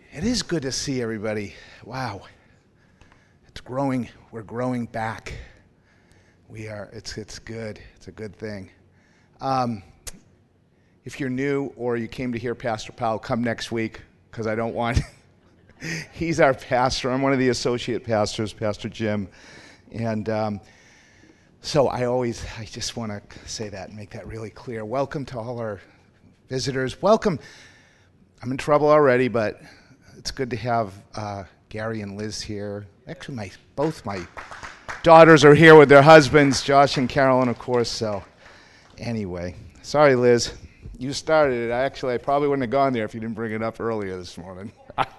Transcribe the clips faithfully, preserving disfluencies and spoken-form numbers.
It is good to see everybody. Wow. It's growing. We're growing back. We are. It's it's good. It's a good thing. Um, if you're new or you came to hear Pastor Powell, come next week because I don't want... He's our pastor. I'm one of the associate pastors, Pastor Jim. And um, so I always, I just want to say that and make that really clear. Welcome to all our visitors. Welcome. I'm in trouble already, but it's good to have uh, Gary and Liz here. Actually, my both my daughters are here with their husbands, Josh and Carolyn, of course. So anyway, sorry, Liz. You started it. I actually, I probably wouldn't have gone there if you didn't bring it up earlier this morning.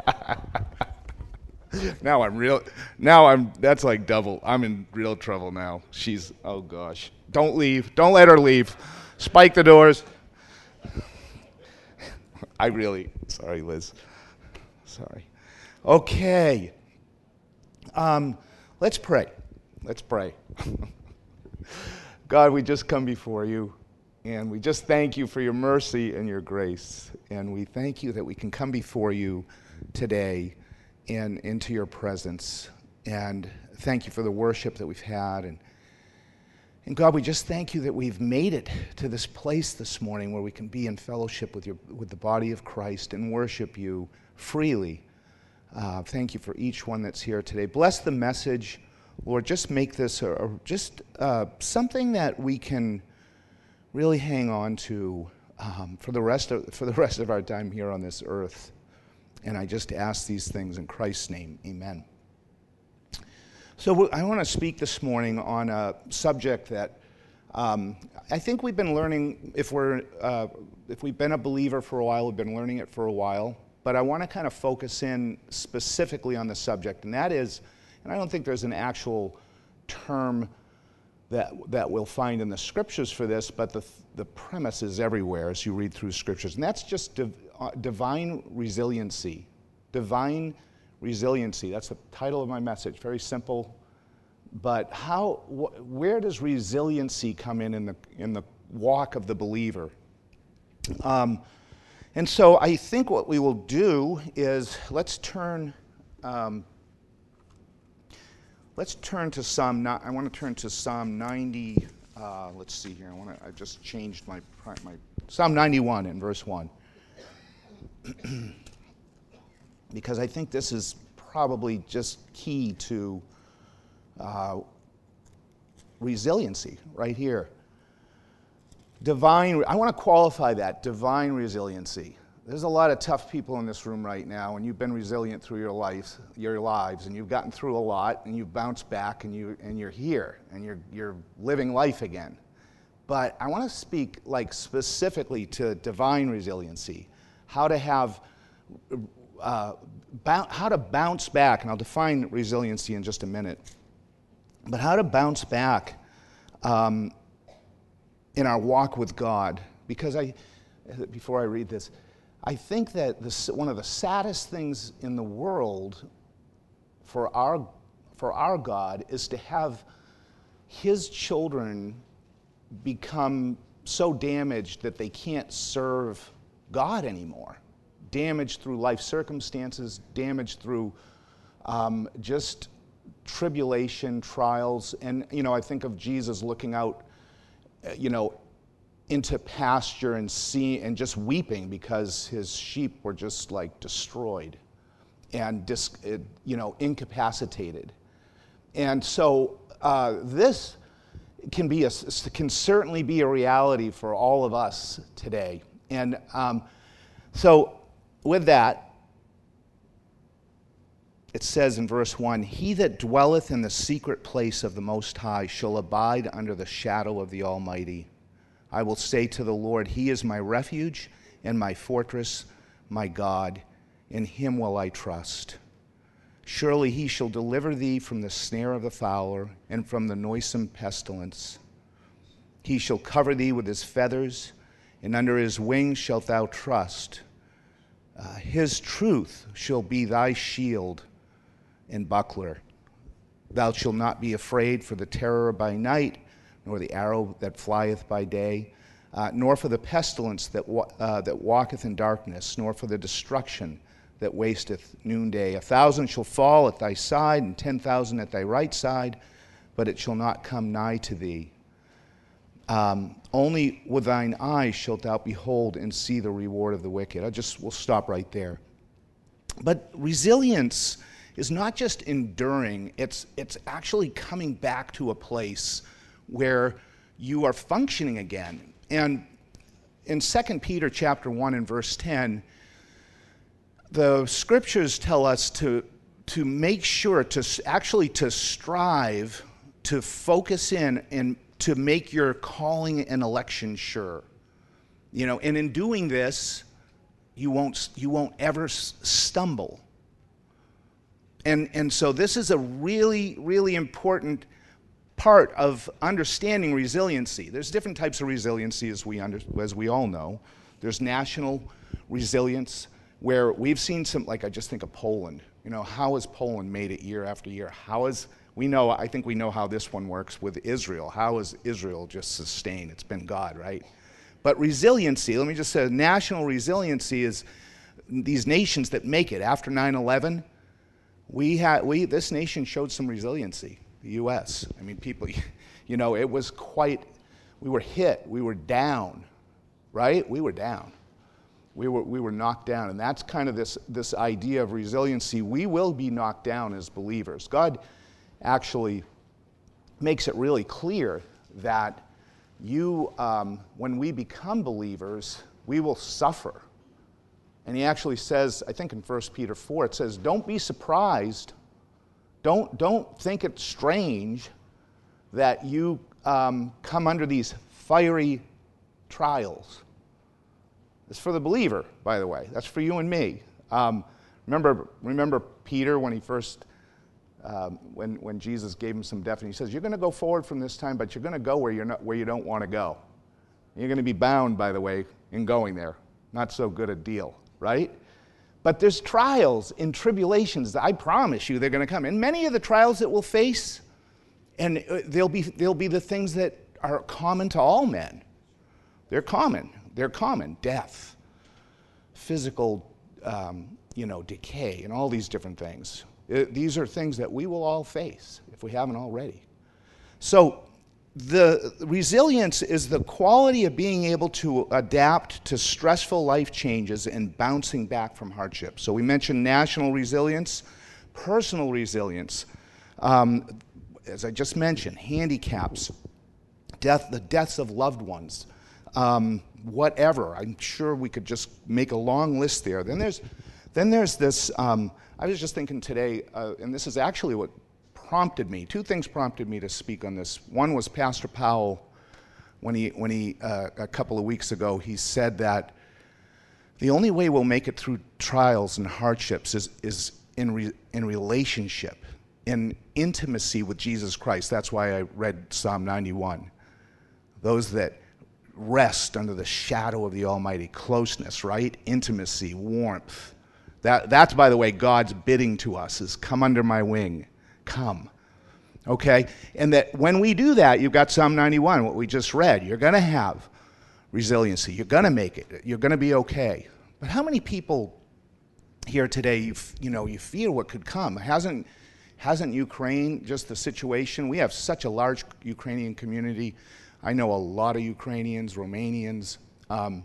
Now I'm real, now I'm, that's like double. I'm in real trouble now. She's, oh gosh. Don't leave. Don't let her leave. Spike the doors. I really, sorry, Liz. Sorry. Okay. Um, let's pray. Let's pray. God, we just come before you, and we just thank you for your mercy and your grace. And we thank you that we can come before you today and into your presence. And thank you for the worship that we've had. And, and God, we just thank you that we've made it to this place this morning where we can be in fellowship with your with the body of Christ and worship you freely. Uh, thank you for each one that's here today. Bless the message, Lord. Just make this a, a, just uh, something that we can really hang on to um, for the rest of for the rest of our time here on this earth. And I just ask these things in Christ's name. Amen. So I want to speak this morning on a subject that um, I think we've been learning. If we're uh, if we've been a believer for a while, we've been learning it for a while. But I want to kind of focus in specifically on the subject, and that is, and I don't think there's an actual term that that we'll find in the scriptures for this, but the the premise is everywhere as you read through scriptures, and that's just div, uh, divine resiliency. Divine resiliency. That's the title of my message. Very simple, but how? Wh- where does resiliency come in in the in the walk of the believer? Um, and so I think what we will do is let's turn. Um, Let's turn to Psalm. I want to turn to Psalm ninety. Uh, let's see here. I want to. I just changed my my Psalm ninety-one in verse one because I think this is probably just key to uh, resiliency right here. Divine. I want to qualify that divine resiliency. There's a lot of tough people in this room right now, and you've been resilient through your life, your lives, and you've gotten through a lot, and you've bounced back, and you and you're here, and you're you're living life again. But I want to speak like specifically to divine resiliency, how to have, uh, bou- how to bounce back, and I'll define resiliency in just a minute. But how to bounce back um, in our walk with God, because I, before I read this. I think that this, one of the saddest things in the world for our, for our God is to have his children become so damaged that they can't serve God anymore. Damaged through life circumstances, damaged through um, just tribulation, trials. And, you know, I think of Jesus looking out, uh, you know, into pasture and see and just weeping because his sheep were just like destroyed and dis, you know incapacitated. And so uh, this can be a can certainly be a reality for all of us today. And um, so with that, it says in verse one, "He that dwelleth in the secret place of the Most High shall abide under the shadow of the Almighty. I will say to the Lord, he is my refuge and my fortress, my God. In him will I trust. Surely he shall deliver thee from the snare of the fowler and from the noisome pestilence. He shall cover thee with his feathers, and under his wings shalt thou trust. Uh, his truth shall be thy shield and buckler. Thou shalt not be afraid for the terror by night, nor the arrow that flieth by day, uh, nor for the pestilence that wa- uh, that walketh in darkness, nor for the destruction that wasteth noonday. A thousand shall fall at thy side, and ten thousand at thy right side, but it shall not come nigh to thee. Um, only with thine eyes shalt thou behold and see the reward of the wicked. I just will stop right there. But resilience is not just enduring, it's it's actually coming back to a place where you are functioning again. And in Second Peter chapter one and verse ten, the scriptures tell us to to make sure to actually to strive to focus in and to make your calling and election sure. You know, and in doing this, you won't you won't ever stumble. And and so this is a really, really important part of understanding resiliency. There's different types of resiliency, as we under, as we all know. There's national resilience, where we've seen some, like I just think of Poland. You know, how has Poland made it year after year? How is, we know, I think we know how this one works with Israel. How is Israel just sustained? It's been God, right? But resiliency, let me just say, national resiliency is these nations that make it. After nine eleven, we had, we, this nation showed some resiliency, the U S. I mean, people, you know, it was quite, we were hit, we were down, right? We were down. We were, we were knocked down, and that's kind of this, this idea of resiliency. We will be knocked down as believers. God actually makes it really clear that you, um, when we become believers, we will suffer. And he actually says, I think in First Peter four, it says, don't be surprised, don't, don't think it's strange that you um, come under these fiery trials. It's for the believer, by the way. That's for you and me. Um, remember, remember Peter when he first, um, when when Jesus gave him some definition. He says, "You're going to go forward from this time, but you're going to go where you're not, where you don't want to go. You're going to be bound, by the way, in going there. Not so good a deal, right? But there's trials and tribulations that I promise you they're going to come. And many of the trials that we'll face, and they'll be they'll be the things that are common to all men. They're common." They're common: death, physical, um, you know, decay, and all these different things. It, these are things that we will all face if we haven't already. So the resilience is the quality of being able to adapt to stressful life changes and bouncing back from hardship. So we mentioned national resilience, personal resilience. Um, as I just mentioned, handicaps, death, the deaths of loved ones. Um, whatever. I'm sure we could just make a long list there. Then there's, then there's this, um, I was just thinking today, uh, and this is actually what prompted me, two things prompted me to speak on this. One was Pastor Powell, when he, when he uh, a couple of weeks ago, he said that the only way we'll make it through trials and hardships is, is in, re, in relationship, in intimacy with Jesus Christ. That's why I read Psalm ninety-one. Those that rest under the shadow of the Almighty, closeness, right? Intimacy, warmth. That, that's, by the way, God's bidding to us is come under my wing, come. Okay? And that when we do that, you've got Psalm ninety-one, what we just read. You're going to have resiliency. You're going to make it. You're going to be okay. But how many people here today, you, you know, you feel what could come? Hasn't, hasn't Ukraine just the situation? We have such a large Ukrainian community. I know a lot of Ukrainians, Romanians, um,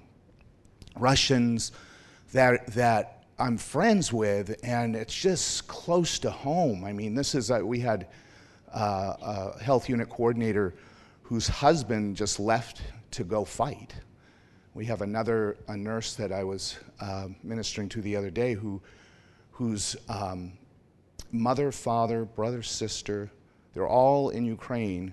Russians that that I'm friends with, and it's just close to home. I mean, this is, uh, we had uh, a health unit coordinator whose husband just left to go fight. We have another, a nurse that I was uh, ministering to the other day who, whose um, mother, father, brother, sister, they're all in Ukraine,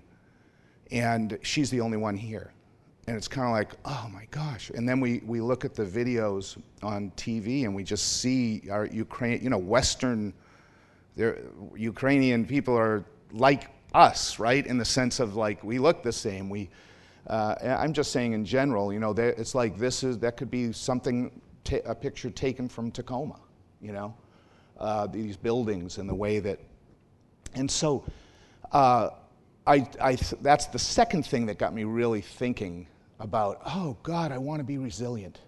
and she's the only one here. And it's kind of like, oh my gosh. And then we, we look at the videos on T V and we just see our Ukraine, you know, Western, Ukrainian people are like us, right? In the sense of like, we look the same. We, uh, I'm just saying in general, you know, it's like this is, that could be something, ta a picture taken from Tacoma, you know, uh, these buildings and the way that, and so, uh, I, I, that's the second thing that got me really thinking about, oh God, I want to be resilient.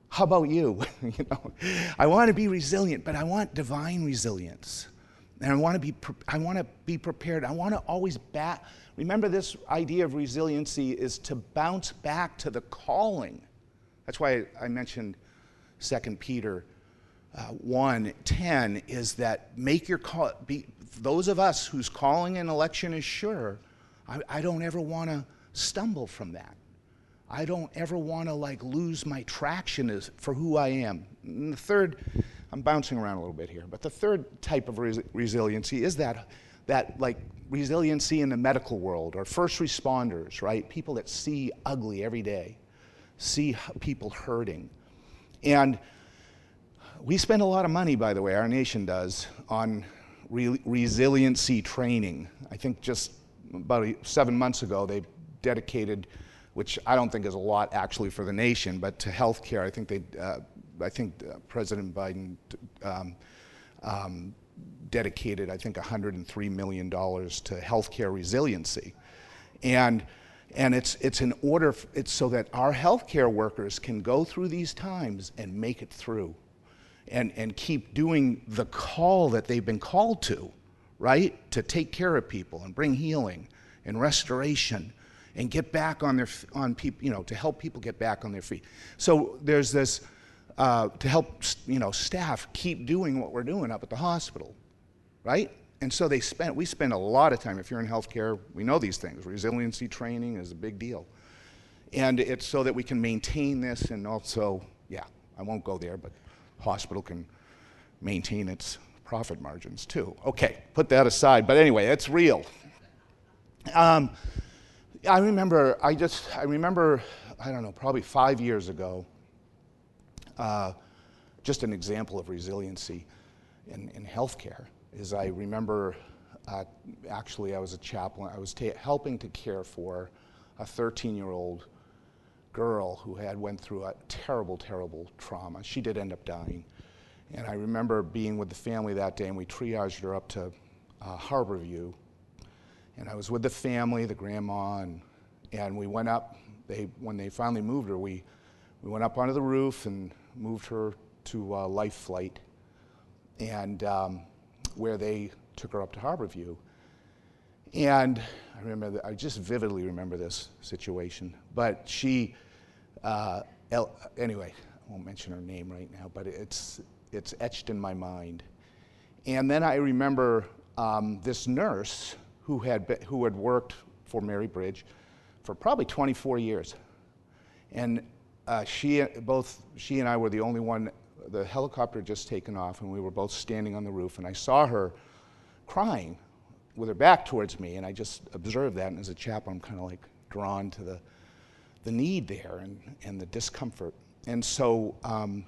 How about you? You know, I want to be resilient, but I want divine resilience. And I want to be pre- I want to be prepared. I want to always back. Remember, this idea of resiliency is to bounce back to the calling. That's why I mentioned Second Peter uh, one ten is that make your call. Be, those of us whose calling and election is sure, I, I don't ever want to stumble from that. I don't ever want to like lose my traction as for who I am. And the third, I'm bouncing around a little bit here, but the third type of res- resiliency is that that like resiliency in the medical world or first responders, right? People that see ugly every day, see people hurting. And we spend a lot of money, by the way, our nation does, on re- resiliency training. I think just about seven months ago, they dedicated, which I don't think is a lot actually for the nation, but to healthcare, I think they, uh, I think uh, President Biden um, um, dedicated, I think, one hundred three million dollars to healthcare resiliency, and and it's it's in order, f- it's so that our healthcare workers can go through these times and make it through, and and keep doing the call that they've been called to, right, to take care of people and bring healing and restoration. And get back on their on people, you know, to help people get back on their feet. So there's this uh, to help, you know, staff keep doing what we're doing up at the hospital, right? And so they spend we spend a lot of time. If you're in healthcare, we know these things. Resiliency training is a big deal, and it's so that we can maintain this, and also, yeah, I won't go there, but hospital can maintain its profit margins too. Okay, put that aside. But anyway, it's real. Um, I remember, I just, I remember, I don't know, probably five years ago, uh, just an example of resiliency in, in healthcare is I remember, uh, actually I was a chaplain, I was ta- helping to care for a thirteen-year-old girl who had went through a terrible, terrible trauma. She did end up dying. And I remember being with the family that day, and we triaged her up to uh, Harborview. And I was with the family, the grandma, and, and we went up. They, when they finally moved her, we, we went up onto the roof and moved her to uh, Life Flight, and um, where they took her up to Harborview. And I remember, that, I just vividly remember this situation. But she, uh, El, anyway, I won't mention her name right now, but it's it's etched in my mind. And then I remember um, this nurse who had been, who had worked for Mary Bridge for probably twenty-four years, and uh, she both she and I were the only one. The helicopter had just taken off, and we were both standing on the roof, and I saw her crying with her back towards me, and I just observed that. And as a chaplain, I'm kind of like drawn to the the need there and and the discomfort. And so um,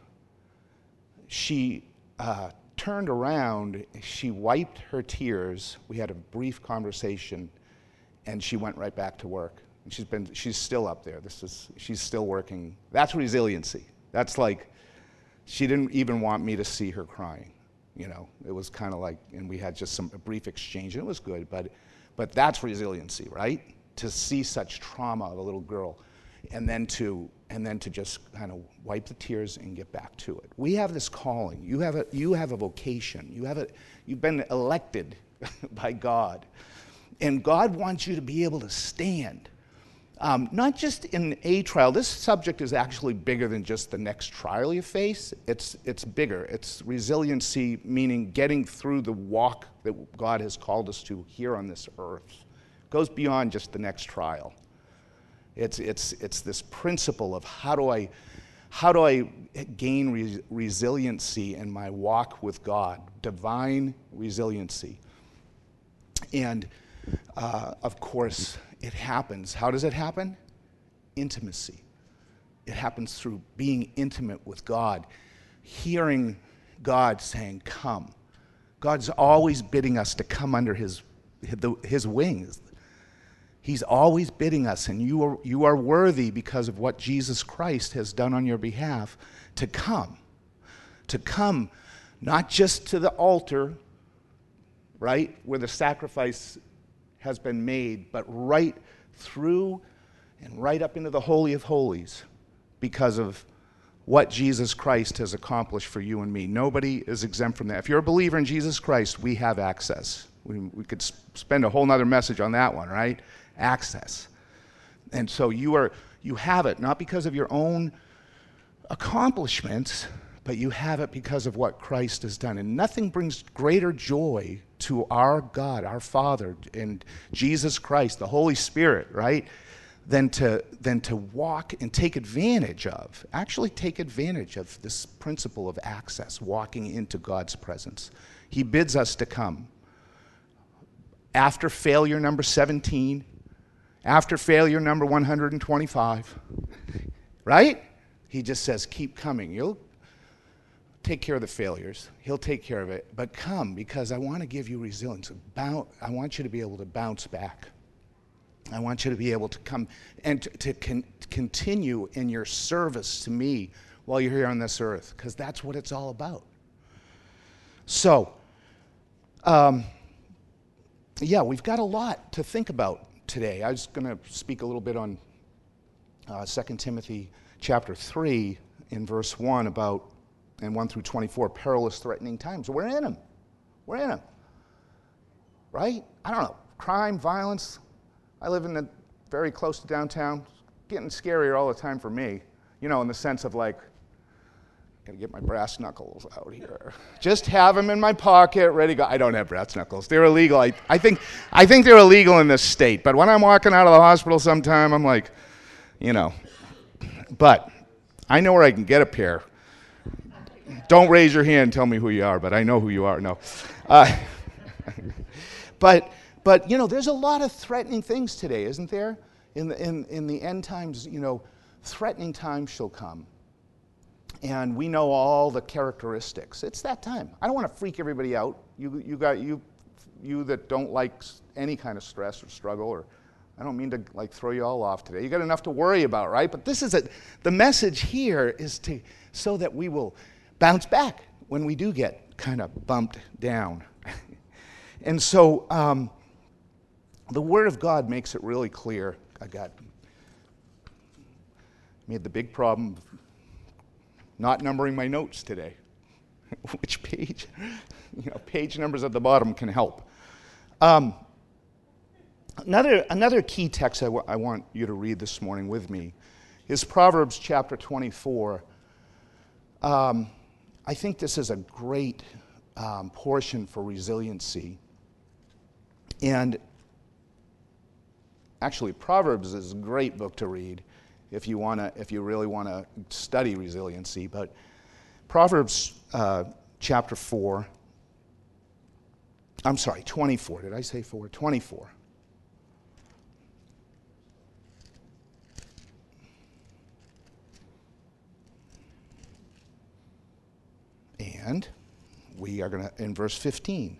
she. Uh, turned around, she wiped her tears, we had a brief conversation, and she went right back to work. And she's been, she's still up there. This is, she's still working. That's resiliency. That's like, she didn't even want me to see her crying. You know, it was kind of like, and we had just some a brief exchange, and it was good, but, but that's resiliency, right? To see such trauma of a little girl, and then to and then to just kind of wipe the tears and get back to it. We have this calling. You have a you have a vocation. You have a you've been elected by God, and God wants you to be able to stand. Um, not just in a trial. This subject is actually bigger than just the next trial you face. It's it's bigger. It's resiliency, meaning getting through the walk that God has called us to here on this earth. It goes beyond just the next trial. It's it's it's this principle of how do I how do I gain re- resiliency in my walk with God, divine resiliency. And uh, of course, it happens. How does it happen? Intimacy. It happens through being intimate with God, hearing God saying, "Come." God's always bidding us to come under His His wings. He's always bidding us, and you are, you are worthy because of what Jesus Christ has done on your behalf to come. To come not just to the altar, right, where the sacrifice has been made, but right through and right up into the Holy of Holies because of what Jesus Christ has accomplished for you and me. Nobody is exempt from that. If you're a believer in Jesus Christ, we have access. We, we could spend a whole nother message on that one, right? Access. And so you are you have it, not because of your own accomplishments, but you have it because of what Christ has done. And nothing brings greater joy to our God, our Father, and Jesus Christ, the Holy Spirit, right, than to, than to walk and take advantage of, actually take advantage of this principle of access, walking into God's presence. He bids us to come. After failure number seventeen, after failure number one hundred twenty-five, right? He just says, keep coming. You'll take care of the failures. He'll take care of it. But come, because I want to give you resilience. I want you to be able to bounce back. I want you to be able to come and to, to con- continue in your service to me while you're here on this earth, because that's what it's all about. So, um, yeah, we've got a lot to think about today. I was going to speak a little bit on uh, Second Timothy chapter three in verse one about, and one through twenty-four, perilous, threatening times. We're in them. We're in them. Right? I don't know. Crime, violence. I live in the very close to downtown. It's getting scarier all the time for me. You know, in the sense of like, gotta get my brass knuckles out here. Just have them in my pocket, ready to go. I don't have brass knuckles. They're illegal. I, I think I think they're illegal in this state. But when I'm walking out of the hospital sometime, I'm like, you know. But I know where I can get a pair. Don't raise your hand and tell me who you are, but I know who you are. No. Uh, but, but, you know, there's a lot of threatening things today, isn't there? In the, in, in the end times, you know, threatening times shall come. And we know all the characteristics. It's that time. I don't want to freak everybody out. You, you, got, you, you that don't like any kind of stress or struggle, or I don't mean to like throw you all off today. You got enough to worry about, right? But this is a, the message here is to so that we will bounce back when we do get kind of bumped down. And so um, the Word of God makes it really clear. I got made the big problem of not numbering my notes today. Which page? You know, page numbers at the bottom can help. Um, another another key text I, w- I want you to read this morning with me is Proverbs chapter twenty-four. Um, I think this is a great um, portion for resiliency. And actually, Proverbs is a great book to read if you wanna, if you really want to study resiliency. But Proverbs uh, chapter four, I'm sorry, twenty-four. Did I say four? twenty-four. And we are going to, in verse fifteen.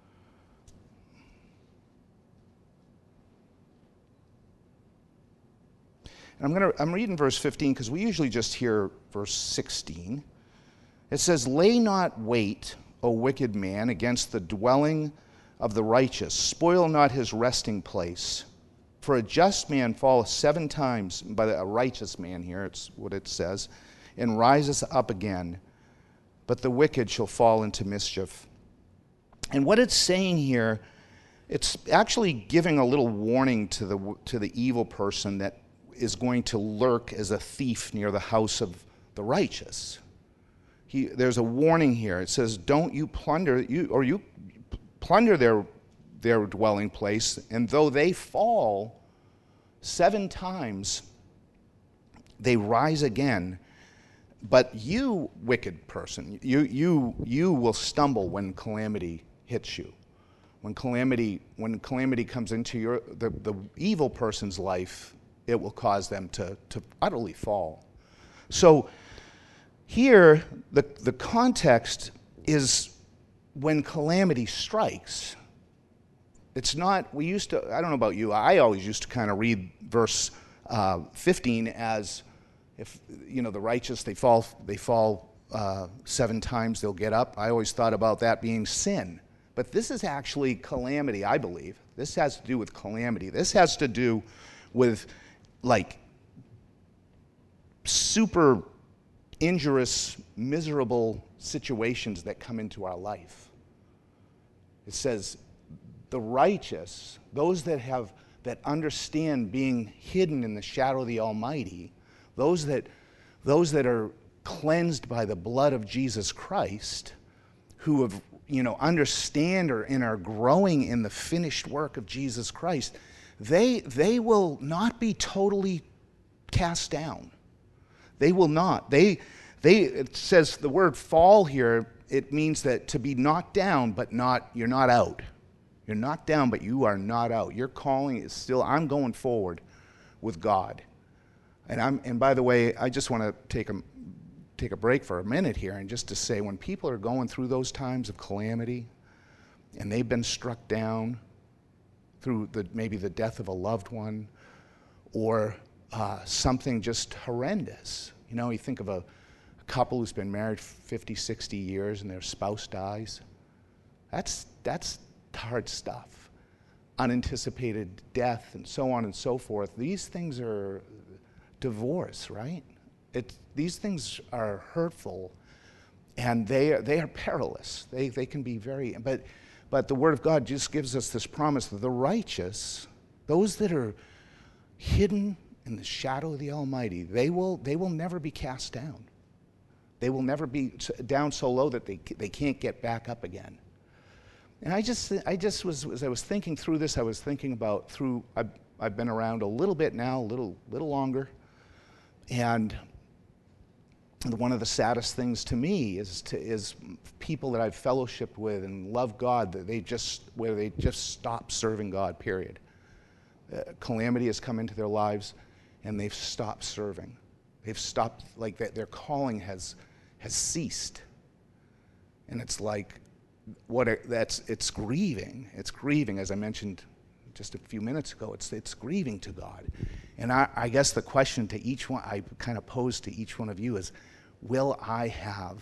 And I'm going to, I'm reading verse fifteen because we usually just hear verse sixteen. It says, "Lay not wait, O wicked man, against the dwelling of the righteous. Spoil not his resting place. For a just man falleth seven times," by a righteous man here, it's what it says, "and rises up again. But the wicked shall fall into mischief." And what it's saying here, it's actually giving a little warning to the to the evil person that is going to lurk as a thief near the house of the righteous. He, there's a warning here. It says, "Don't you plunder you or you plunder their their dwelling place, and though they fall seven times, they rise again. But you, wicked person, you you you will stumble when calamity hits you. When calamity when calamity comes into your the, the evil person's life, it will cause them to, to utterly fall." So here the the context is when calamity strikes. It's not, we used to, I don't know about you, I always used to kind of read verse uh, fifteen as, if, you know, the righteous, they fall they fall uh, seven times, they'll get up. I always thought about that being sin. But this is actually calamity, I believe. This has to do with calamity. This has to do with, like, super injurious, miserable situations that come into our life. It says, the righteous, those that have that understand being hidden in the shadow of the Almighty, those that those that are cleansed by the blood of Jesus Christ, who have, you know, understand or and are growing in the finished work of Jesus Christ, they they will not be totally cast down. They will not. They they it says the word fall here, it means that to be knocked down, but not you're not out. You're knocked down, but you are not out. Your calling is still, I'm going forward with God. And I'm and by the way, I just want to take a take a break for a minute here and just to say, when people are going through those times of calamity and they've been struck down through the maybe the death of a loved one or uh, something just horrendous. You know, you think of a, a couple who's been married fifty, sixty years and their spouse dies. That's that's hard stuff. Unanticipated death and so on and so forth. These things are divorce, right? It, these things are hurtful and they are, they are perilous. They they can be very, but but the Word of God just gives us this promise that the righteous, those that are hidden in the shadow of the Almighty, they will they will never be cast down. They will never be down so low that they they can't get back up again. And I just, I just was, as I was thinking through this, I was thinking about through, I've, I've been around a little bit now, a little, little longer, and one of the saddest things to me is to, is people that I've fellowshiped with and love God, that they just, where they just stop serving God, period. Uh, calamity has come into their lives, and they've stopped serving. They've stopped, like that, their calling has, has ceased. And it's like, What it, that's it's grieving. It's grieving, as I mentioned just a few minutes ago. It's it's grieving to God, and I, I guess the question to each one I kind of pose to each one of you is, will I have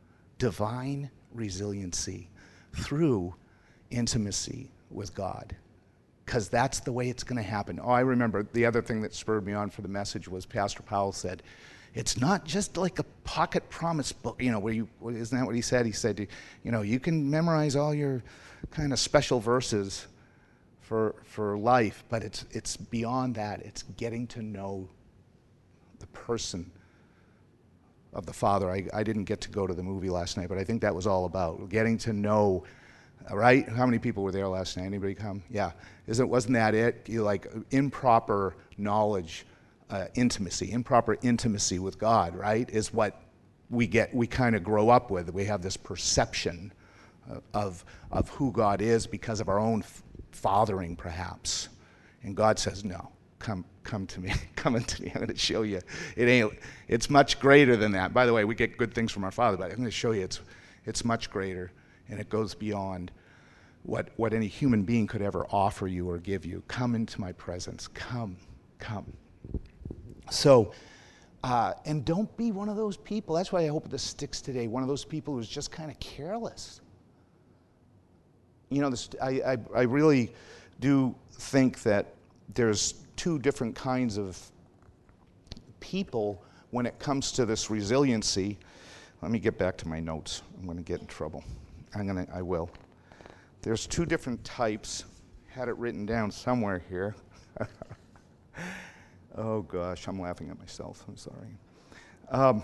divine resiliency through intimacy with God? Because that's the way it's going to happen. Oh, I remember the other thing that spurred me on for the message was Pastor Powell said, it's not just like a pocket promise book, you know, where you, isn't that what he said? He said, you know, you can memorize all your kind of special verses for for life, but it's it's beyond that. It's getting to know the person of the Father. I, I didn't get to go to the movie last night, but I think that was all about getting to know, right? How many people were there last night? Anybody come? Yeah. Isn't, wasn't that it? You like improper knowledge. Uh, intimacy, improper intimacy with God, right, is what we get, we kind of grow up with. We have this perception uh, of of who God is because of our own f- fathering, perhaps. And God says, no, come come to me, come into me, I'm going to show you. It ain't, it's much greater than that. By the way, we get good things from our Father, but I'm going to show you it's it's much greater, and it goes beyond what, what any human being could ever offer you or give you. Come into my presence, come, come. So, uh, and don't be one of those people. That's why I hope this sticks today. One of those people who's just kind of careless. You know, this, I, I, I really do think that there's two different kinds of people when it comes to this resiliency. Let me get back to my notes. I'm going to get in trouble. I'm going to, I will. There's two different types. Had it written down somewhere here. Oh gosh, I'm laughing at myself. I'm sorry. Um,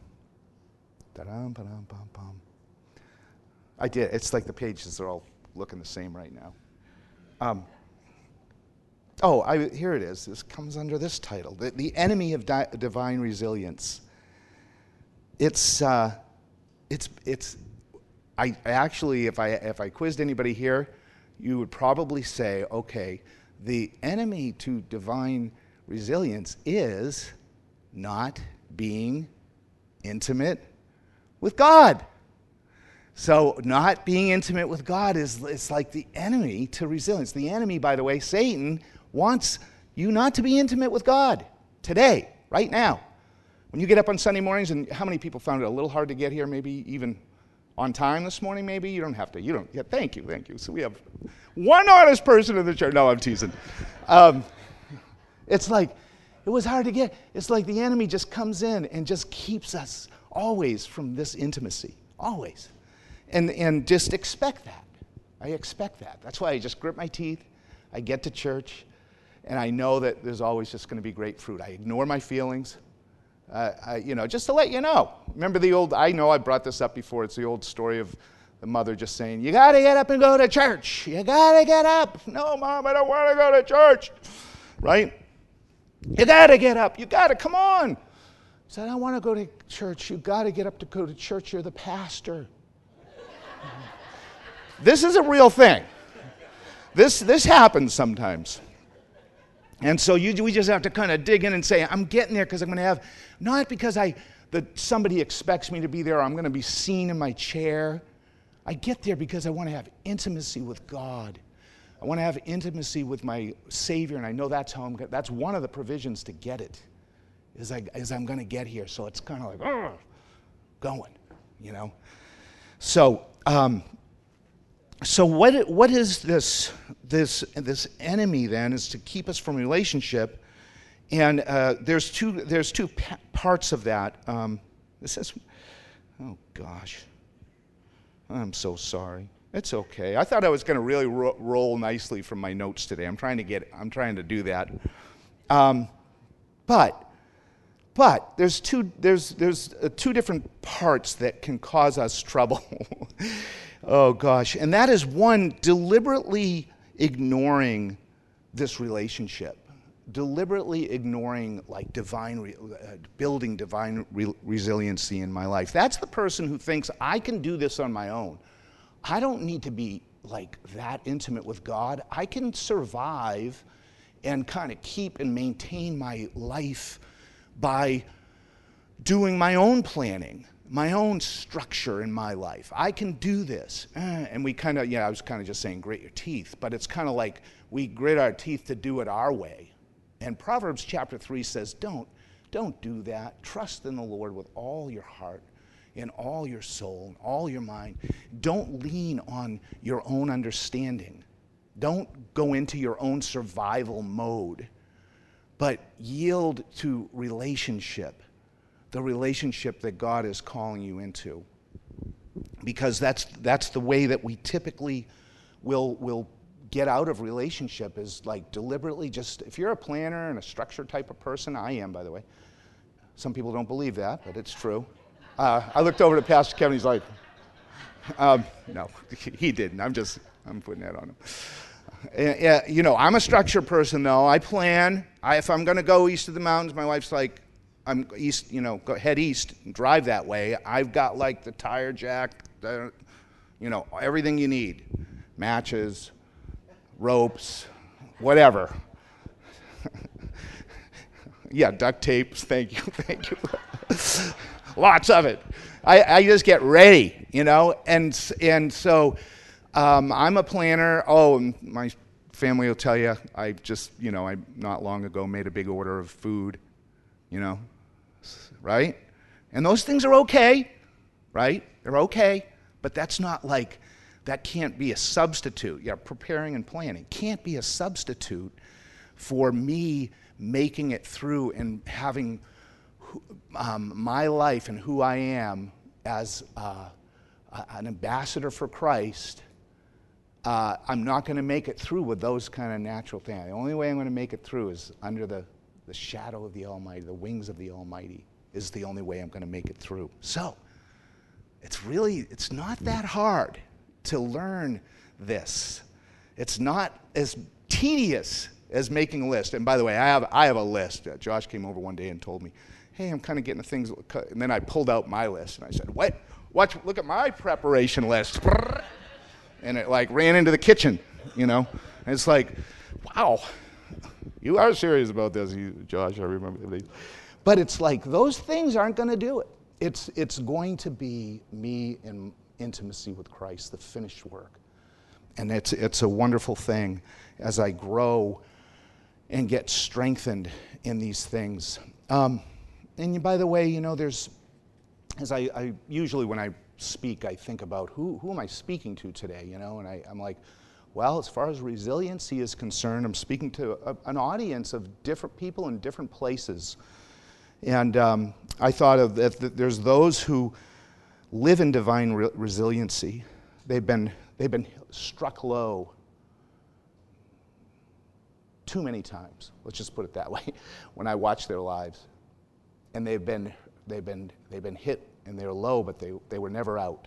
I did. It's like the pages are all looking the same right now. Um, oh, I, here it is. This comes under this title: the, the enemy of di- divine resilience. It's uh, it's it's. I, I actually, if I if I quizzed anybody here, you would probably say, okay, the enemy to divine resilience is not being intimate with God. So not being intimate with God is it's like the enemy to resilience. The enemy, by the way, Satan, wants you not to be intimate with God today, right now. When you get up on Sunday mornings, and how many people found it a little hard to get here, maybe even on time this morning, maybe? You don't have to. You don't. Yeah, thank you, thank you. So we have one honest person in the church. No, I'm teasing. Um, It's like, it was hard to get. It's like the enemy just comes in and just keeps us always from this intimacy, always. And, and just expect that. I expect that. That's why I just grit my teeth, I get to church, and I know that there's always just going to be great fruit. I ignore my feelings, uh, I, you know, just to let you know. Remember the old, I know I brought this up before, it's the old story of the mother just saying, you got to get up and go to church. You got to get up. No, Mom, I don't want to go to church. Right? You got to get up. You got to, come on. I said, I don't want to go to church. You got to get up to go to church. You're the pastor. This is a real thing. This, this happens sometimes. And so you, we just have to kind of dig in and say, I'm getting there because I'm going to have, not because I, that somebody expects me to be there, or I'm going to be seen in my chair. I get there because I want to have intimacy with God. I want to have intimacy with my Savior, and I know that's how I'm. That's one of the provisions to get it, is I is I'm going to get here. So it's kind of like oh, going, you know. So um, so what what is this this this enemy then? Is to keep us from relationship, and uh, there's two there's two pa- parts of that. Um, this is oh gosh. I'm so sorry. It's okay. I thought I was going to really ro- roll nicely from my notes today. I'm trying to get. I'm trying to do that. Um, but, but there's two. There's there's uh, two different parts that can cause us trouble. Oh gosh, and that is one, deliberately ignoring this relationship, deliberately ignoring like divine, re- uh, building divine re- resiliency in my life. That's the person who thinks I can do this on my own. I don't need to be like that intimate with God. I can survive and kind of keep and maintain my life by doing my own planning, my own structure in my life. I can do this. And we kind of, yeah, I was kind of just saying grit your teeth, but it's kind of like we grit our teeth to do it our way. And Proverbs chapter three says, don't, don't do that. Trust in the Lord with all your heart, in all your soul, in all your mind. Don't lean on your own understanding. Don't go into your own survival mode, but yield to relationship, the relationship that God is calling you into. Because that's that's the way that we typically will will get out of relationship, is like deliberately just, if you're a planner and a structure type of person, I am, by the way. Some people don't believe that, but it's true. Uh, I looked over to Pastor Kevin, he's like, um, no, he didn't. I'm just, I'm putting that on him. Uh, uh, you know, I'm a structure person though. I plan. I, if I'm going to go east of the mountains, my wife's like, I'm east, you know, go head east and drive that way. I've got like the tire jack, the, you know, everything you need. Matches, ropes, whatever. Yeah, duct tape, thank you, thank you. Lots of it. I, I just get ready, you know, and and so um, I'm a planner. Oh, and my family will tell you, I just, you know, I not long ago made a big order of food, you know, right? And those things are okay, right? They're okay, but that's not like, that can't be a substitute. Yeah, preparing and planning can't be a substitute for me making it through and having um, my life and who I am as uh, an ambassador for Christ. Uh, I'm not going to make it through with those kind of natural things. The only way I'm going to make it through is under the, the shadow of the Almighty, the wings of the Almighty is the only way I'm going to make it through. So it's really, it's not that hard to learn this. It's not as tedious as making a list. And by the way, I have I have a list. Uh, Josh came over one day and told me, hey, I'm kind of getting the things, and then I pulled out my list, and I said, what? Watch, look at my preparation list. And it like ran into the kitchen, you know? And it's like, wow, you are serious about this, you, Josh, I remember. But it's like, those things aren't going to do it. It's, it's going to be me in intimacy with Christ, the finished work. And it's, it's a wonderful thing as I grow and get strengthened in these things. Um, and by the way, you know, there's, as I, I usually when I speak, I think about who, who am I speaking to today, you know, and I, I'm like, well, as far as resiliency is concerned, I'm speaking to a, an audience of different people in different places. And um, I thought of that, that there's those who live in divine re- resiliency. They've been, they've been struck low too many times, let's just put it that way, when I watch their lives. And they've been, they've been, they've been hit and they're low, but they, they were never out.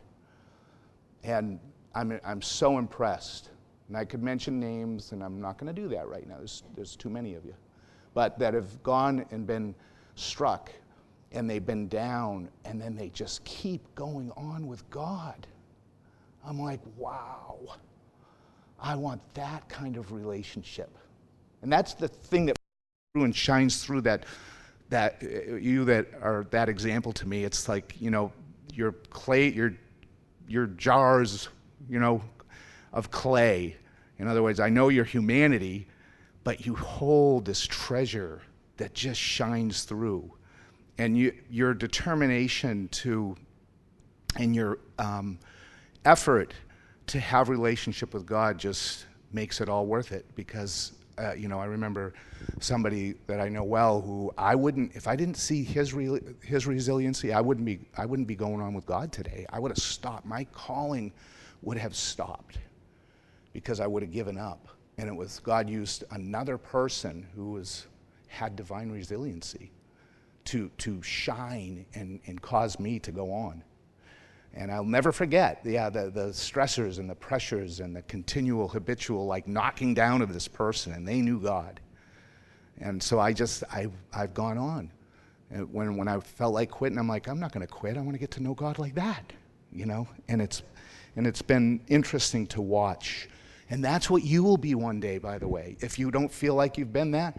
And I'm, I'm so impressed. And I could mention names, and I'm not going to do that right now. There's, there's too many of you. But that have gone and been struck, and they've been down, and then they just keep going on with God. I'm like, wow. I want that kind of relationship. And that's the thing that through and shines through that, that uh, you that are that example to me. It's like, you know, your clay, your, your jars, you know, of clay. In other words, I know your humanity, but you hold this treasure that just shines through. And you, your determination to, and your um, effort to have relationship with God just makes it all worth it. Because, uh, you know, I remember somebody that I know well who I wouldn't, if I didn't see his re- his resiliency, I wouldn't be I wouldn't be going on with God today. I would have stopped. My calling would have stopped because I would have given up. And it was God used another person who was had divine resiliency to to shine and, and cause me to go on. And I'll never forget, yeah, the, the stressors and the pressures and the continual habitual like knocking down of this person, and they knew God. And so I just, I, I've gone on. And when, when I felt like quitting, I'm like, I'm not gonna quit, I wanna get to know God like that, you know? And it's, and it's been interesting to watch. And that's what you will be one day, by the way. If you don't feel like you've been that,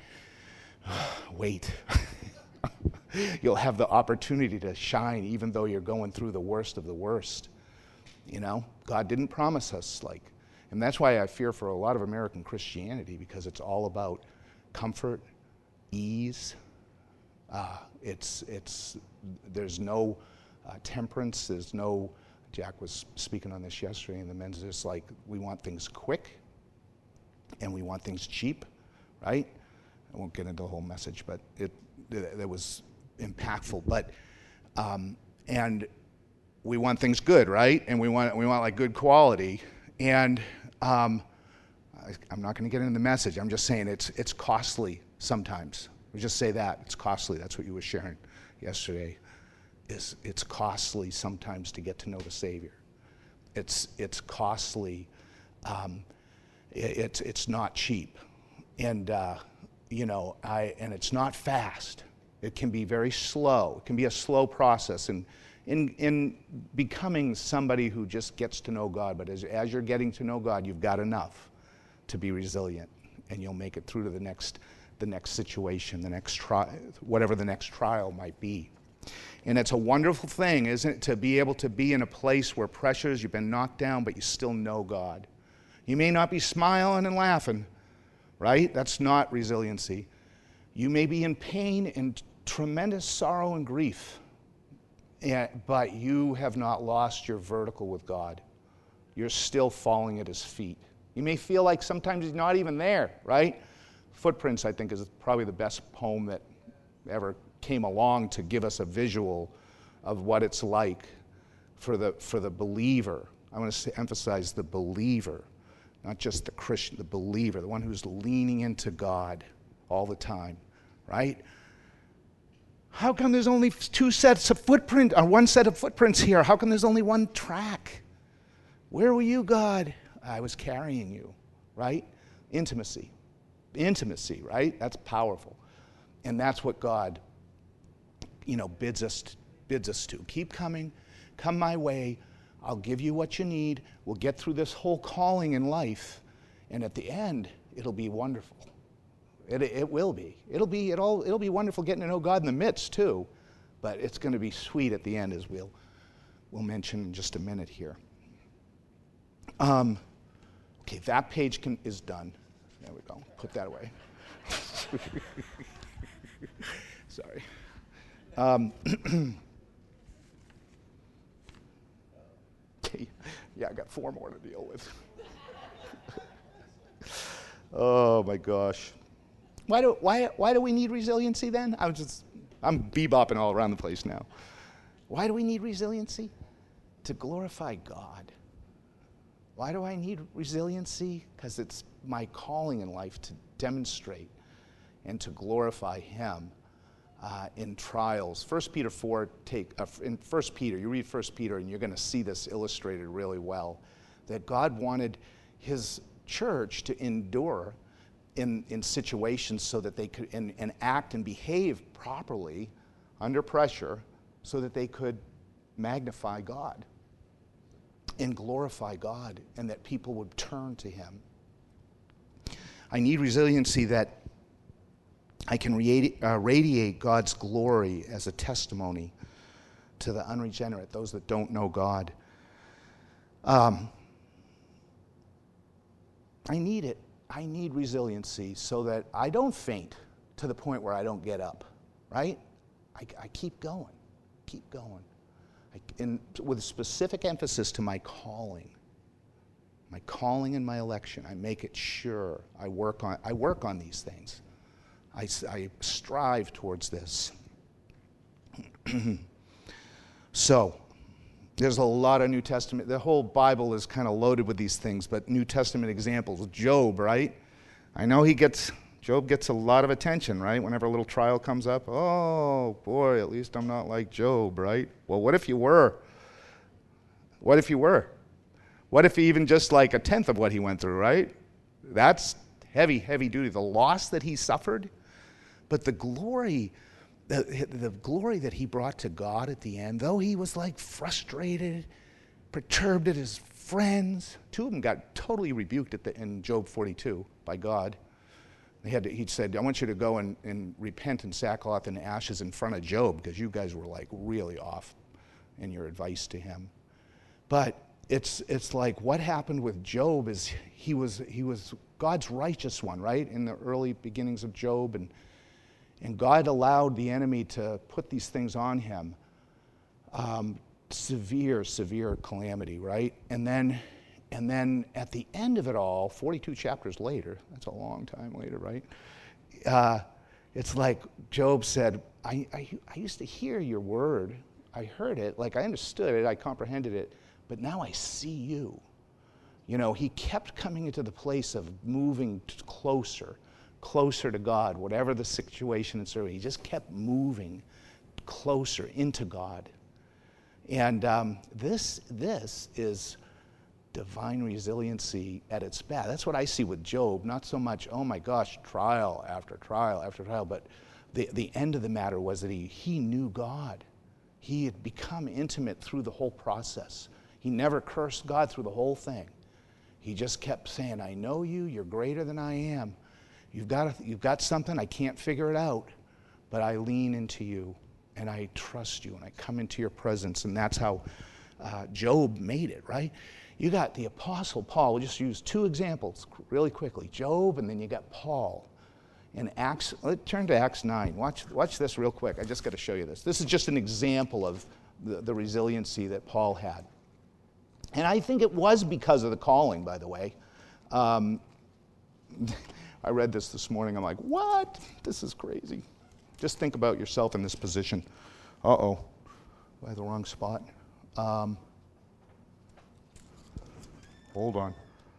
wait. You'll have the opportunity to shine even though you're going through the worst of the worst. You know, God didn't promise us like, and that's why I fear for a lot of American Christianity, because it's all about comfort, ease. Uh, it's, it's, there's no uh, temperance, there's no, Jack was speaking on this yesterday, and the men's just like, we want things quick, and we want things cheap, right? I won't get into the whole message, but it, it, it was impactful. But um, and we want things good, right? And we want we want like good quality. And um, I, I'm not going to get into the message. I'm just saying it's it's costly sometimes. We just say that it's costly. That's what you were sharing yesterday. Is it's costly sometimes to get to know the Savior. It's it's costly. Um, it, it's it's not cheap, and uh, you know I and it's not fast. It can be very slow. It can be a slow process in, in, in becoming somebody who just gets to know God. But as, as you're getting to know God, you've got enough to be resilient, and you'll make it through to the next, the next situation, the next trial, whatever the next trial might be. And it's a wonderful thing, isn't it, to be able to be in a place where pressures, you've been knocked down, but you still know God. You may not be smiling and laughing, right? That's not resiliency. You may be in pain and tremendous sorrow and grief, but you have not lost your vertical with God. You're still falling at his feet. You may feel like sometimes he's not even there, right? Footprints, I think, is probably the best poem that ever came along to give us a visual of what it's like for the, for the believer. I want to emphasize the believer, not just the Christian, the believer, the one who's leaning into God all the time. Right? How come there's only two sets of footprint, or one set of footprints here? How come there's only one track? Where were you, God? I was carrying you, right? Intimacy. Intimacy, right? That's powerful. And that's what God, you know, bids us bids us to. Keep coming, come my way. I'll give you what you need. We'll get through this whole calling in life, and at the end, it'll be wonderful. It, it will be. It'll be it all. It'll be wonderful getting to know God in the midst too, but it's going to be sweet at the end, as we'll we'll mention in just a minute here. Um, okay, that page can, is done. There we go. Put that away. Sorry. Um, yeah, I got four more to deal with. Oh my gosh. Why do, why, why do we need resiliency then? I was just, I'm bebopping all around the place now. Why do we need resiliency? To glorify God. Why do I need resiliency? Because it's my calling in life to demonstrate and to glorify Him uh, in trials. First Peter four, take, uh, in First Peter, you read First Peter and you're going to see this illustrated really well, that God wanted His church to endure in, in situations so that they could, and, and act and behave properly under pressure so that they could magnify God and glorify God, and that people would turn to Him. I need resiliency that I can radi- uh, radiate God's glory as a testimony to the unregenerate, those that don't know God. Um, I need it. I need resiliency so that I don't faint to the point where I don't get up, right? I, I keep going, keep going. I, and with specific emphasis to my calling, my calling and my election. I make it sure I work on, I work on these things. I, I strive towards this. So, there's a lot of New Testament. The whole Bible is kind of loaded with these things, but New Testament examples. Job, right? I know he gets, Job gets a lot of attention, right? Whenever a little trial comes up. Oh, boy, at least I'm not like Job, right? Well, what if you were? What if you were? What if even just like a tenth of what he went through, right? That's heavy, heavy duty. The loss that he suffered, but the glory, the, the glory that he brought to God at the end, though he was like frustrated, perturbed at his friends. Two of them got totally rebuked at the, in Job forty-two by God. He had to, he said, I want you to go and, and repent in sackcloth and ashes in front of Job, because you guys were like really off in your advice to him. But it's it's like what happened with Job is he was he was God's righteous one, right? In the early beginnings of Job, and and God allowed the enemy to put these things on him. Um, severe, severe calamity, right? And then and then at the end of it all, forty-two chapters later, that's a long time later, right? Uh, it's like Job said, I, I I used to hear your word. I heard it, like I understood it, I comprehended it, but now I see you. You know, he kept coming into the place of moving closer, closer to God, whatever the situation and so he just kept moving closer into God. And um, this this is divine resiliency at its best. That's what I see with Job. Not so much, oh my gosh, trial after trial after trial, but the, the end of the matter was that he, he knew God. He had become intimate through the whole process. He never cursed God through the whole thing. He just kept saying, I know you, you're greater than I am. You've got, a, you've got something, I can't figure it out, but I lean into you, and I trust you, and I come into your presence, and that's how uh, Job made it, right? You got the Apostle Paul. We'll just use two examples really quickly. Job, and then you got Paul. In Acts, let's turn to Acts nine. Watch, watch this real quick. I just got to show you this. This is just an example of the, the resiliency that Paul had. And I think it was because of the calling, by the way. Um, I read this this morning. I'm like, what? This is crazy. Just think about yourself in this position. Uh-oh. By the wrong spot. Um, hold on.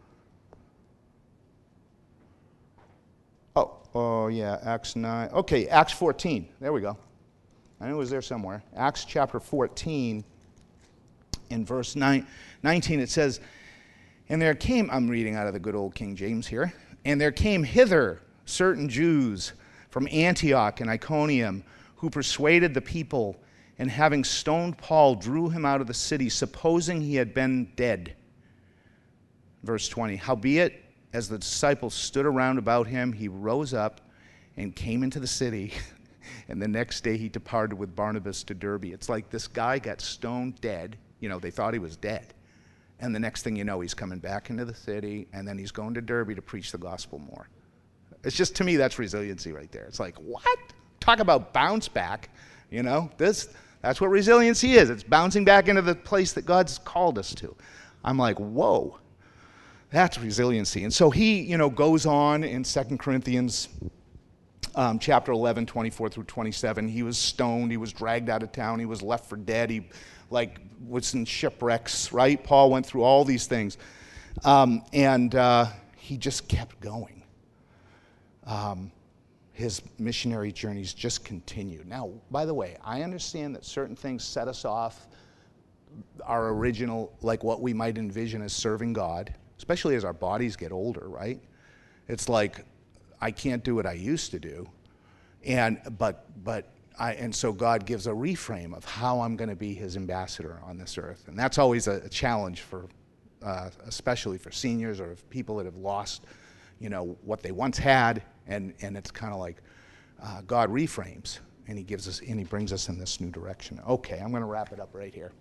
Oh, oh yeah, Acts nine. Okay, Acts fourteen. There we go. I knew it was there somewhere. Acts chapter fourteen, in verse nine, nineteen, it says, and there came, I'm reading out of the good old King James here, and there came hither certain Jews from Antioch and Iconium, who persuaded the people, and having stoned Paul, drew him out of the city, supposing he had been dead. Verse twenty, howbeit, as the disciples stood around about him, he rose up and came into the city, and the next day he departed with Barnabas to Derbe. It's like this guy got stoned dead. You know, they thought he was dead. And the next thing you know, he's coming back into the city, and then he's going to Derbe to preach the gospel more. It's just, to me, that's resiliency right there. It's like, what? Talk about bounce back. You know, this that's what resiliency is. It's bouncing back into the place that God's called us to. I'm like, whoa, that's resiliency. And so he, you know, goes on in Second Corinthians um, chapter eleven, twenty-four through twenty-seven. He was stoned. He was dragged out of town. He was left for dead. He like was in shipwrecks, right? Paul went through all these things. Um, and uh, he just kept going. Um, his missionary journeys just continued. Now, by the way, I understand that certain things set us off our original, like what we might envision as serving God, especially as our bodies get older, right? It's like, I can't do what I used to do. And, but, but, I, and so God gives a reframe of how I'm going to be his ambassador on this earth. And that's always a, a challenge for, uh, especially for seniors or people that have lost, you know, what they once had. And, and it's kind of like uh, God reframes, and he gives us, and he brings us in this new direction. Okay, I'm going to wrap it up right here.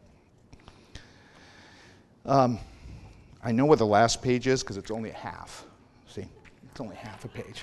Um, I know where the last page is because it's only a half. See, it's only half a page.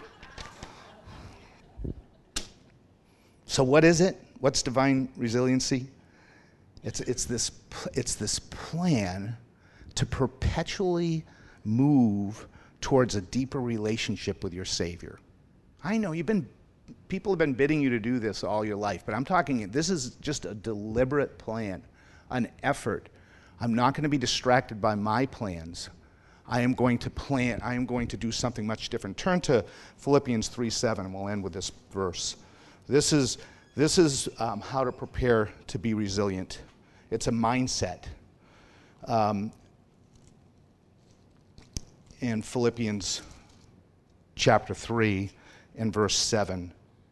So what is it? What's divine resiliency? It's, it's, this, it's this plan to perpetually move towards a deeper relationship with your Savior. I know you've been, people have been bidding you to do this all your life, but I'm talking, this is just a deliberate plan, an effort. I'm not going to be distracted by my plans. I am going to plan, I am going to do something much different. Turn to Philippians three seven, and we'll end with this verse. This is, this is um, how to prepare to be resilient. It's a mindset. Um, in Philippians chapter three and verse seven.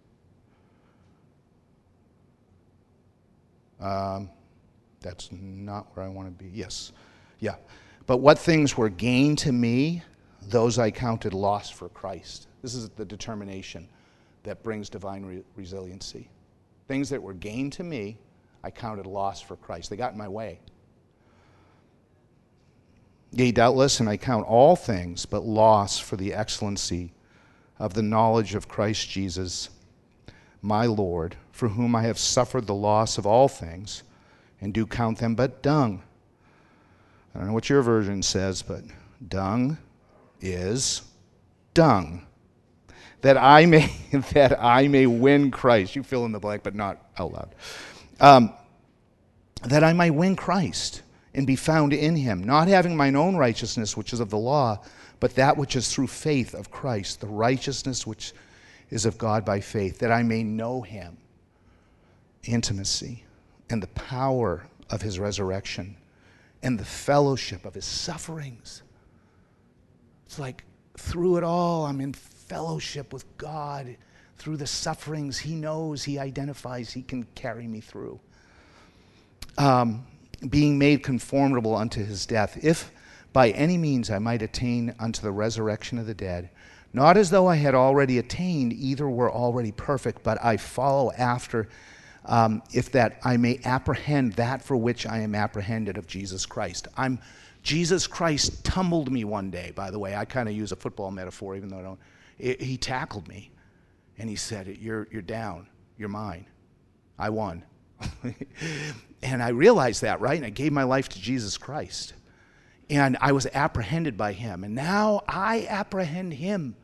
Um, that's not where I want to be. Yes. Yeah. But what things were gain to me, those I counted loss for Christ. This is the determination that brings divine re- resiliency. Things that were gain to me, I counted loss for Christ. They got in my way. Yea, doubtless, and I count all things but loss for the excellency of the knowledge of Christ Jesus, my Lord, for whom I have suffered the loss of all things, and do count them but dung. I don't know what your version says, but dung is dung. That I may that I may win Christ. You fill in the blank, but not out loud. Um, that I might win Christ and be found in him, not having mine own righteousness, which is of the law, but that which is through faith of Christ, the righteousness which is of God by faith, that I may know him, intimacy, and the power of his resurrection, and the fellowship of his sufferings. It's like through it all, I'm in fellowship with God. Through the sufferings, he knows, he identifies, he can carry me through. Um, being made conformable unto his death, if by any means I might attain unto the resurrection of the dead, not as though I had already attained, either were already perfect, but I follow after, um, if that I may apprehend that for which I am apprehended of Jesus Christ. I'm Jesus Christ tumbled me one day, by the way. I kind of use a football metaphor, even though I don't. It, he tackled me, and he said, you're, you're down. You're mine. I won. And I realized that, right? And I gave my life to Jesus Christ. And I was apprehended by him. And now I apprehend him.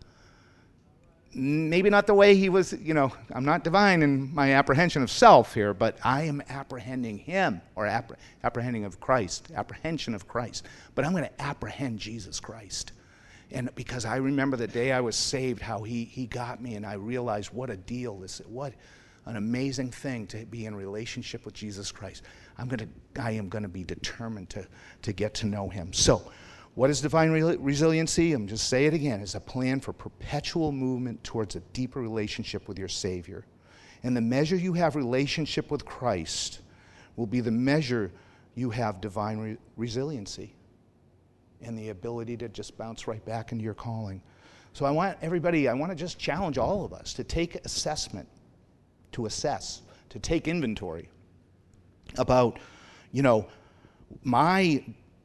Maybe not the way he was, you know, I'm not divine in my apprehension of self here, but I am apprehending him, or appre- apprehending of Christ, apprehension of Christ. But I'm going to apprehend Jesus Christ. And because I remember the day I was saved, how he, he got me, and I realized what a deal this is. What an amazing thing to be in relationship with Jesus Christ. I'm going to, I am going to be determined to, to get to know him. So, what is divine re- resiliency? I'm just say it again. It's a plan for perpetual movement towards a deeper relationship with your Savior. And the measure you have relationship with Christ will be the measure you have divine re- resiliency and the ability to just bounce right back into your calling. So I want everybody, I want to just challenge all of us to take assessment, to assess, to take inventory about, you know, my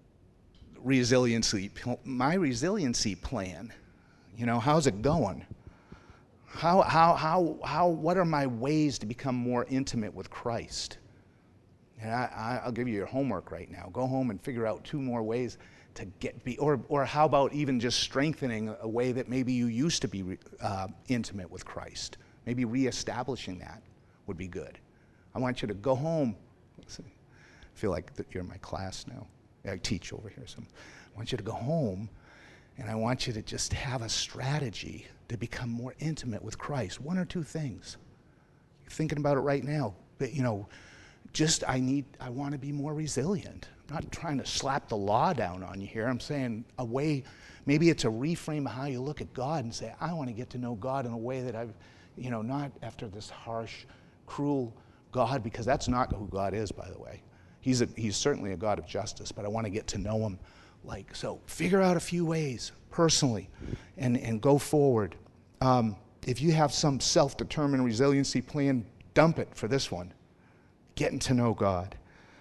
resiliency, my resiliency plan. You know, how's it going? How, how, how, how, what are my ways to become more intimate with Christ? And I, I'll give you your homework right now. Go home and figure out two more ways to get be, or or how about even just strengthening a way that maybe you used to be uh, intimate with Christ? Maybe reestablishing that would be good. I want you to go home. I feel like you're in my class now. I teach over here. So I want you to go home, and I want you to just have a strategy to become more intimate with Christ. One or two things. You're thinking about it right now. But, you know, just I need, I want to be more resilient. I'm not trying to slap the law down on you here. I'm saying a way, maybe it's a reframe of how you look at God and say, I want to get to know God in a way that I've, you know, not after this harsh, cruel God, because that's not who God is, by the way. He's, a, he's certainly a God of justice, but I want to get to know him. Like, so figure out a few ways personally and, and go forward. Um, if you have some self-determined resiliency plan, dump it for this one. Getting to know God.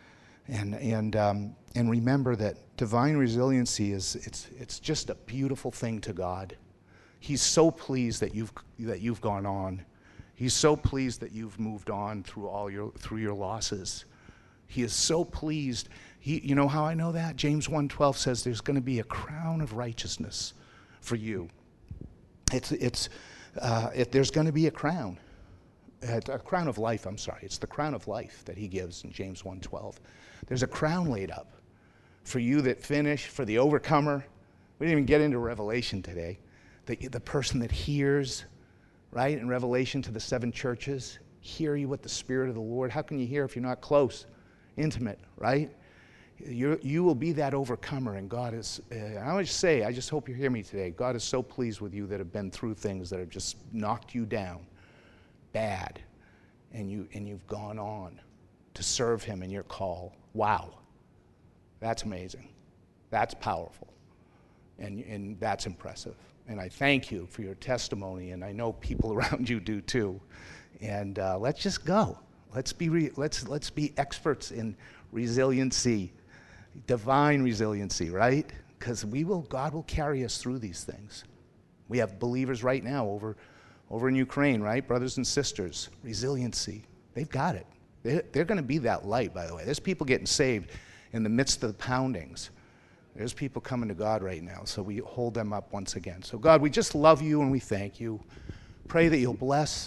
And, and, um, and remember that divine resiliency is, it's, it's just a beautiful thing to God. He's so pleased that you've, that you've gone on. He's so pleased that you've moved on through all your, through your losses. He is so pleased. He, you know how I know that? James one twelve says there's going to be a crown of righteousness for you. It's, it's, uh, it, there's going to be a crown. A crown of life, I'm sorry. It's the crown of life that he gives in James one twelve. There's a crown laid up for you that finish, for the overcomer. We didn't even get into Revelation today. The, the person that hears, right, in Revelation to the seven churches, hear you with the Spirit of the Lord. How can you hear if you're not close, intimate, right? You're, you will be that overcomer, and God is, uh, I would say, I just hope you hear me today. God is so pleased with you that have been through things that have just knocked you down bad, and, you, and you've gone on to serve him in your call. Wow. That's amazing. That's powerful. And, and that's impressive. And I thank you for your testimony, and I know people around you do too. And uh, let's just go. Let's be, re- let's, let's be experts in resiliency, divine resiliency, right? Because we will, God will carry us through these things. We have believers right now over, over in Ukraine, right? Brothers and sisters, resiliency. They've got it. They're, they're going to be that light, by the way. There's people getting saved in the midst of the poundings. There's people coming to God right now, so we hold them up once again. So God, we just love you and we thank you. Pray that you'll bless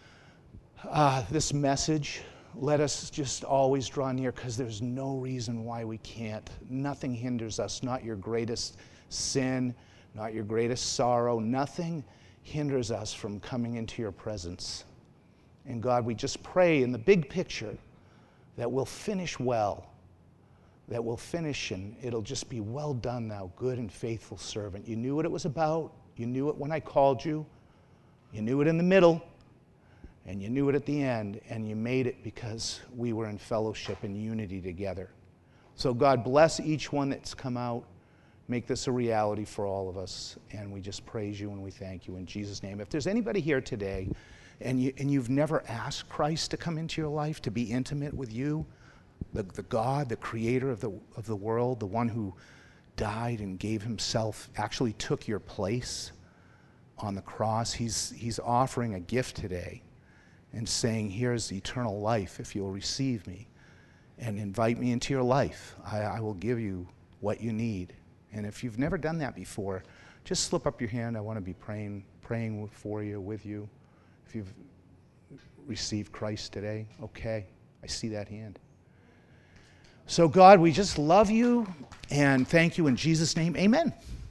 uh, this message. Let us just always draw near, because there's no reason why we can't. Nothing hinders us, not your greatest sin, not your greatest sorrow. Nothing hinders us from coming into your presence. And God, we just pray in the big picture that we'll finish well, that we'll finish and it'll just be well done, thou good and faithful servant. You knew what it was about. You knew it when I called you. You knew it in the middle, and you knew it at the end, and you made it because we were in fellowship and unity together. So God, bless each one that's come out. Make this a reality for all of us, and we just praise you and we thank you in Jesus' name. If there's anybody here today and, you, and you've never asked Christ to come into your life, to be intimate with you, the, the God, the creator of the, of the world, the one who died and gave himself, actually took your place on the cross, he's, he's offering a gift today and saying, here's eternal life if you'll receive me and invite me into your life. I, I will give you what you need. And if you've never done that before, just slip up your hand. I want to be praying, praying for you, with you. If you've received Christ today, okay, I see that hand. So God, we just love you and thank you in Jesus' name. Amen.